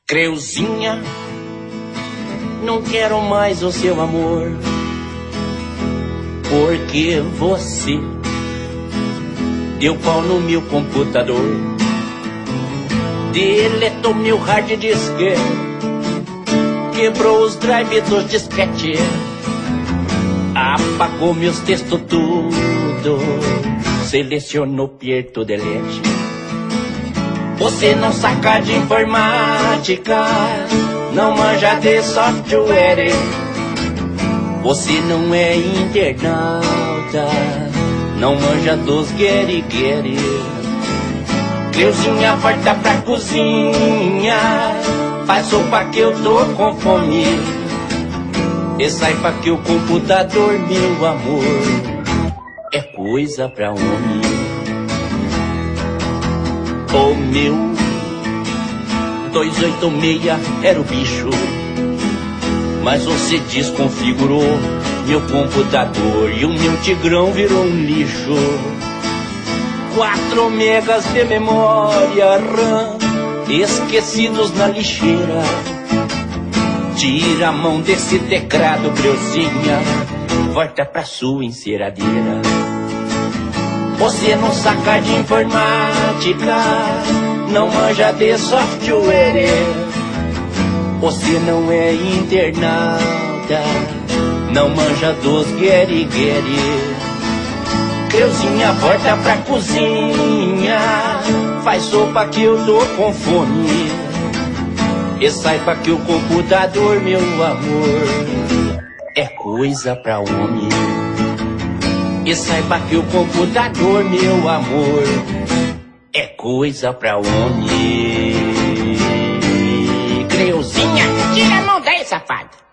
Creuzinha, não quero mais o seu amor, porque você deu pau no meu computador, deletou meu hard disk, quebrou os drives dos disquete, apagou meus textos tudo, selecionou Pierto Delete. Você não saca de informática, não manja de software, você não é internauta, não manja dos gueri-gueri. Creuzinha, volta pra cozinha, faz sopa que eu tô com fome, e saiba que o computador, meu amor, é coisa pra homem. O meu 286 era o bicho, mas você desconfigurou meu computador e o meu tigrão virou um lixo. 4 megas de memória RAM esquecidos na lixeira. Tira a mão desse teclado, Creuzinha, volta pra sua enceradeira. Você não saca de informática, não manja de software, você não é internauta, não manja dos gueri-gueri. Creuzinha, volta pra cozinha, faz sopa que eu tô com fome, e saiba que o computador, meu amor, é coisa pra homem. E saiba que o computador, meu amor, é coisa pra homem. Creuzinha, tira a mão daí, safado.